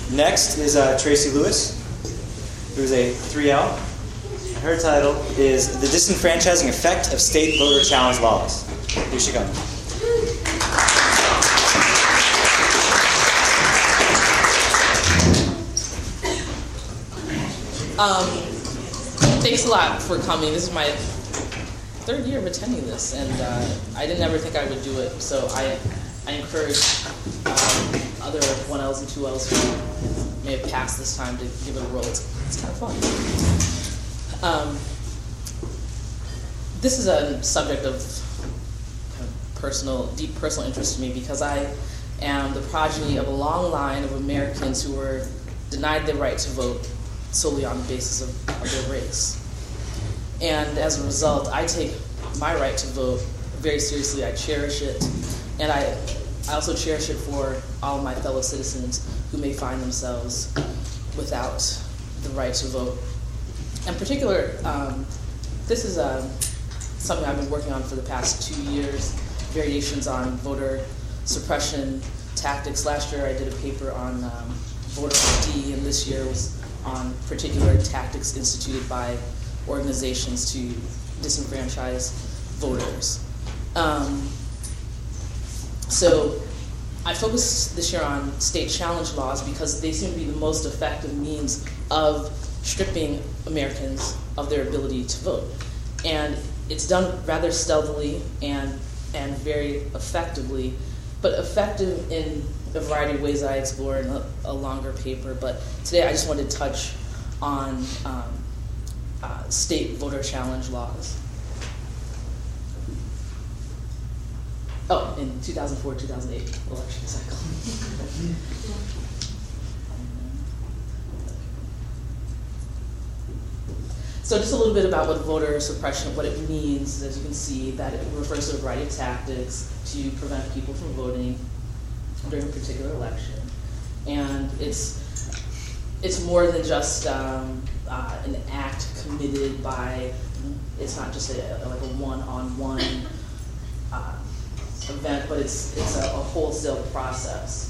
Next is Tracy Lewis, who's a 3L. And her title is The Disenfranchising Effect of State Voter Challenge Laws. Here she comes. Thanks a lot for coming. This is my third year of attending this, and I didn't ever think I would do it. So I encourage other 1Ls and 2Ls who may have passed this time to give it a whirl. It's kind of fun. This is a subject of kind of deep personal interest to me because I am the progeny of a long line of Americans who were denied their right to vote solely on the basis of their race. And as a result, I take my right to vote very seriously. I cherish it, and I also cherish it for all of my fellow citizens who may find themselves without the right to vote. In particular, this is something I've been working on for the past 2 years, variations on voter suppression tactics. Last year I did a paper on voter ID, and this year was on particular tactics instituted by organizations to disenfranchise voters. So I focused this year on state challenge laws because they seem to be the most effective means of stripping Americans of their ability to vote. And it's done rather stealthily and very effectively, but effective in a variety of ways I explore in a longer paper. But today I just wanted to touch on state voter challenge laws. Oh, in 2004-2008 election cycle. So just a little bit about what voter suppression, what it means. As you can see, that it refers to a variety of tactics to prevent people from voting during a particular election. And it's more than just an act committed by, it's not just like a one-on-one event, but it's a wholesale process.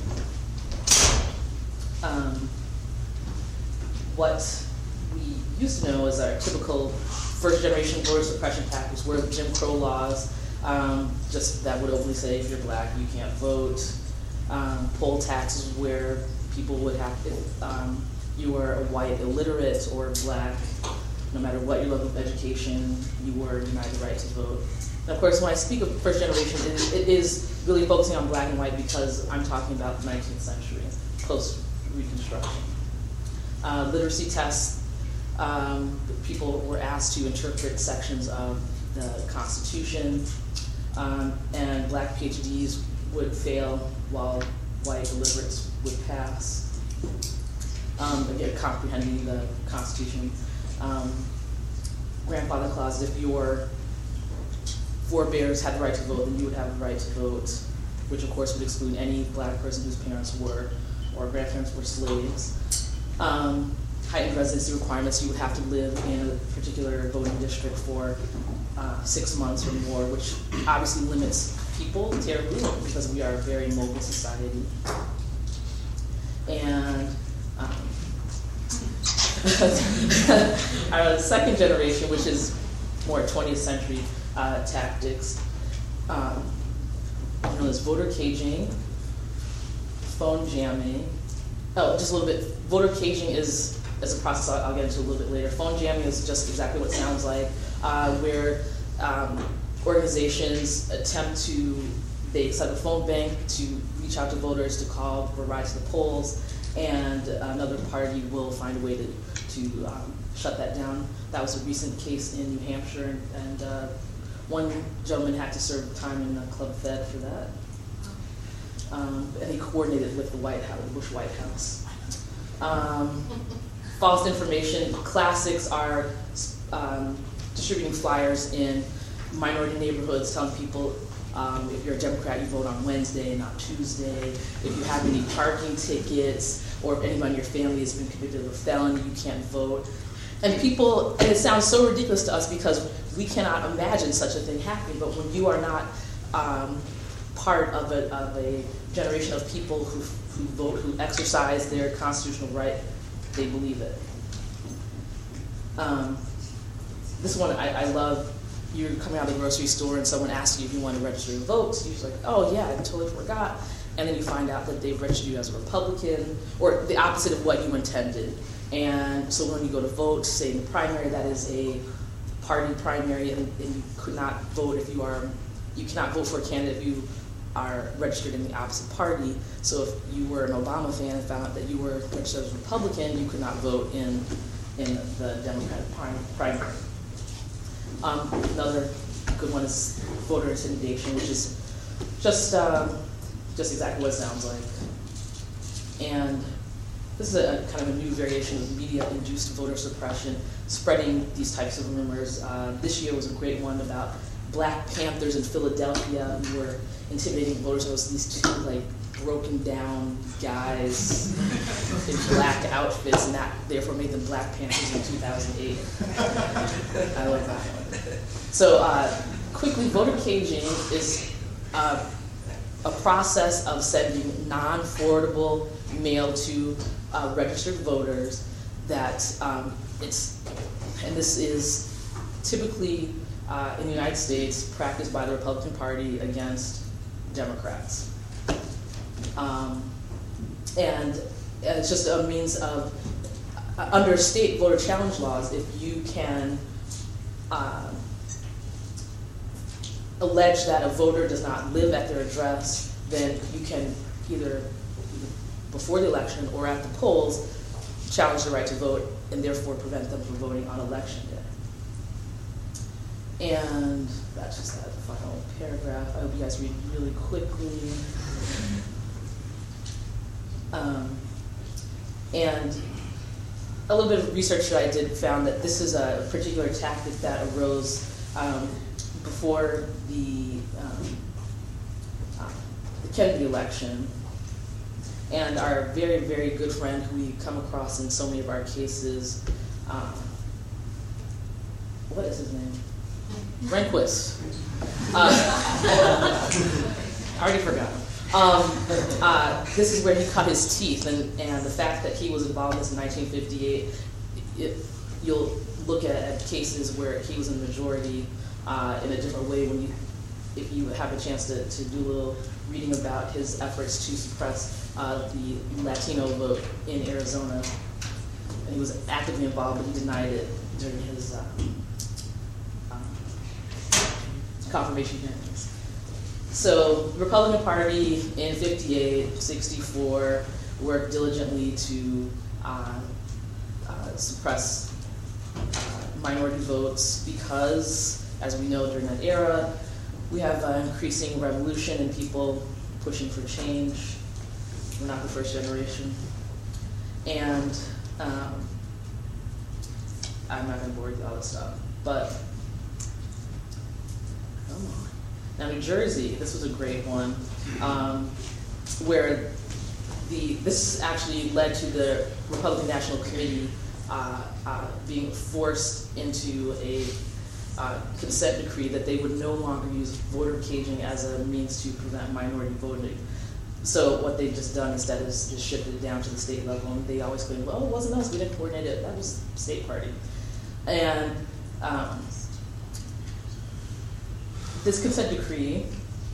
What we used to know as our typical first-generation voter suppression tactics were Jim Crow laws, just that would openly say if you're black you can't vote. Poll taxes where people would have, if you were a white illiterate or black, no matter what your level of education, you were denied the right to vote. And of course, when I speak of first generation, it is really focusing on black and white because I'm talking about the 19th century, post-Reconstruction. Literacy tests, people were asked to interpret sections of the Constitution, and black PhDs would fail while white illiterates would pass. Again, comprehending the Constitution. Grandfather clause, if your forebears had the right to vote, then you would have the right to vote, which of course would exclude any black person whose parents were or grandparents were slaves. Heightened residency requirements, you would have to live in a particular voting district for 6 months or more, which obviously limits people terribly because we are a very mobile society. And our second generation, which is more 20th century tactics, known as voter caging, phone jamming. Oh, just a little bit. Voter caging is a process I'll get into a little bit later. Phone jamming is just exactly what it sounds like, where organizations attempt to, they set a phone bank to reach out to voters to call for rides to the polls, and another party will find a way to shut that down. That was a recent case in New Hampshire, and one gentleman had to serve time in the Club Fed for that. And he coordinated with the White House, Bush White House. False information classics are distributing flyers in minority neighborhoods, telling people if you're a Democrat, you vote on Wednesday, not Tuesday. If you have any parking tickets, or if anyone in your family has been convicted of a felony, you can't vote. And it sounds so ridiculous to us because we cannot imagine such a thing happening, but when you are not part of a generation of people who vote, who exercise their constitutional right. They believe it. This one I love. You're coming out of the grocery store and someone asks you if you want to register to vote. So you're just like, oh yeah, I totally forgot. And then you find out that they've registered you as a Republican, or the opposite of what you intended. And so when you go to vote, say in the primary, that is a party primary, and you could not vote if you cannot vote for a candidate if you are registered in the opposite party. So if you were an Obama fan and found out that you were registered as a Republican, you could not vote in the Democratic primary. Another good one is voter intimidation, which is just exactly what it sounds like. And this is a kind of a new variation of media-induced voter suppression, spreading these types of rumors. This year was a great one about Black Panthers in Philadelphia who were intimidating voters. It was these two like broken down guys in black outfits, and that therefore made them Black Panthers in 2008. I like that one. So quickly, voter caging is a process of sending non-forwardable mail to registered voters that and this is typically in the United States practiced by the Republican Party against Democrats. And it's just a means of, under state voter challenge laws, if you can allege that a voter does not live at their address, then you can either before the election or at the polls challenge the right to vote and therefore prevent them from voting on election day. And that's just that final paragraph. I hope you guys read really quickly. And a little bit of research that I did found that this is a particular tactic that arose before the Kennedy election. And our very, very good friend who we come across in so many of our cases, what is his name? Rehnquist. I already forgot him. This is where he cut his teeth, and the fact that he was involved in this in 1958, you'll look at cases where he was in the majority in a different way if you have a chance to do a little reading about his efforts to suppress the Latino vote in Arizona. And he was actively involved, but he denied it during his confirmation hearings. So the Republican Party in 58, 64 worked diligently to suppress minority votes because, as we know during that era, we have increasing revolution and people pushing for change. We're not the first generation. And I'm not going to bore you with all this stuff, but come on. Now, New Jersey, this was a great one, where this actually led to the Republican National Committee being forced into a consent decree that they would no longer use voter caging as a means to prevent minority voting. So what they've just done instead is just shifted it down to the state level, and they always claim, well, it wasn't us, we didn't coordinate it, that was the state party. And this consent decree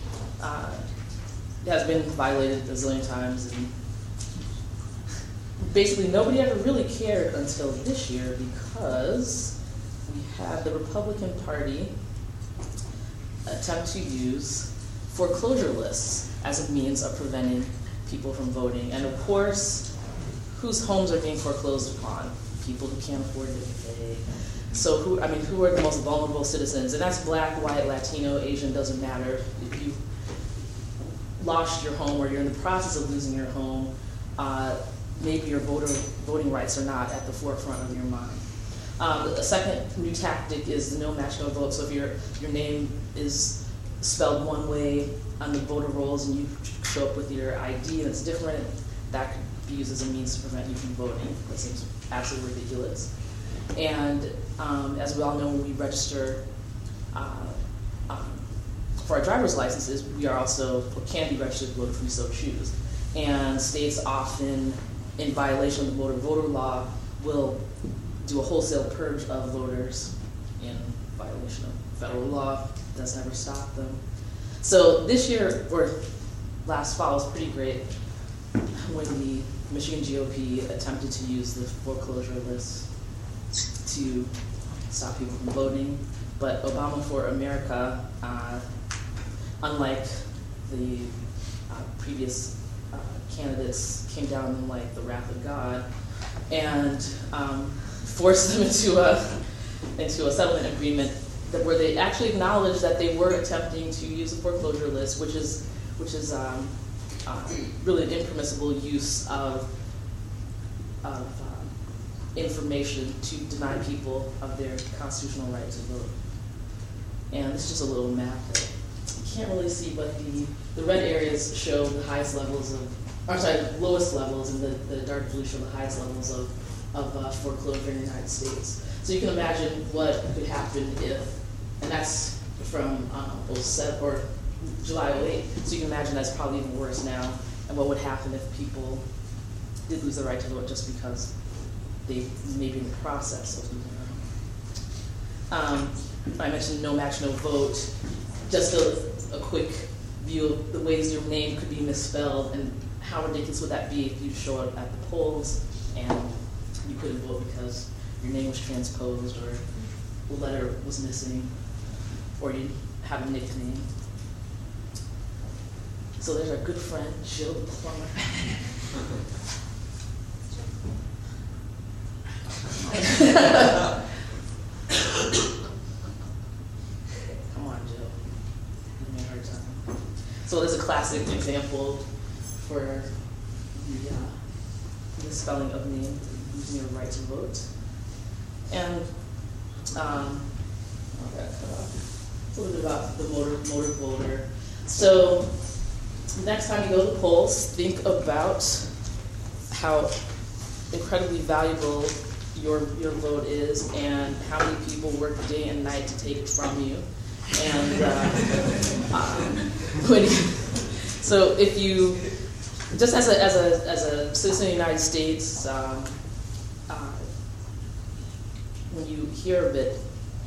has been violated a zillion times, and basically nobody ever really cared until this year because we had the Republican Party attempt to use foreclosure lists as a means of preventing people from voting. And of course, whose homes are being foreclosed upon? People who can't afford to pay. So who are the most vulnerable citizens? And that's Black, white, Latino, Asian, doesn't matter. If you've lost your home or you're in the process of losing your home, maybe your voting rights are not at the forefront of your mind. A second new tactic is the no match, no vote. So if your name is spelled one way on the voter rolls and you show up with your ID and it's different, that could be used as a means to prevent you from voting. That seems absolutely ridiculous. And as we all know, when we register for our driver's licenses, we are also, or can be registered to vote if we so choose. And states often, in violation of the motor voter law, will do a wholesale purge of voters in violation of federal law. Does never stop them. So this year, or last fall, was pretty great when the Michigan GOP attempted to use the foreclosure list to stop people from voting. But Obama for America, unlike the previous candidates, came down like the wrath of God and forced them into a settlement agreement where they actually acknowledged that they were attempting to use the foreclosure list, which is really an impermissible use of information to deny people of their constitutional right to vote. And this is just a little map that you can't really see, but the red areas show the highest levels of, lowest levels, and the dark blue show the highest levels of foreclosure in the United States. So you can imagine what could happen if, and that's from 07 or July 08. So you can imagine that's probably even worse now, and what would happen if people did lose the right to vote just because they may be in the process of losing their vote. I mentioned no match, no vote. Just a quick view of the ways your name could be misspelled and how ridiculous would that be if you show up at the polls and you couldn't vote because your name was transposed or a letter was missing or you have a nickname. So there's our good friend, Jill the plumber. Come on, Jill. Give me a hard time. So there's a classic example for the spelling of name, using your right to vote. And a little bit about the motor voter. So next time you go to the polls, think about how incredibly valuable your vote is and how many people work day and night to take it from you. And so if you, just as a citizen of the United States, when you hear of it,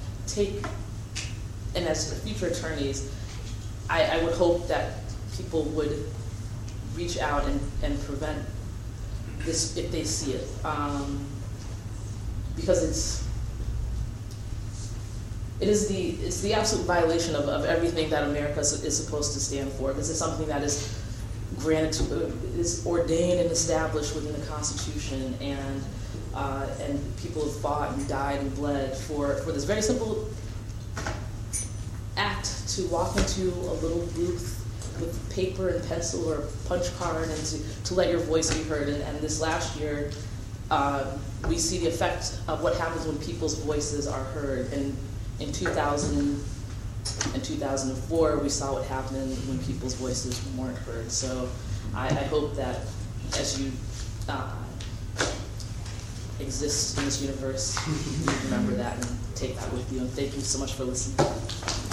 and as future attorneys, I would hope that people would reach out and prevent this if they see it, because it's the absolute violation of everything that America is supposed to stand for. This is something that is is ordained and established within the Constitution, and people have fought and died and bled for this very simple act to walk into a little booth with paper and pencil or a punch card and to let your voice be heard. And this last year, we see the effect of what happens when people's voices are heard. And in 2000 and 2004, we saw what happened when people's voices weren't heard. So I hope that as you exist in this universe, you remember that and take that with you. And thank you so much for listening.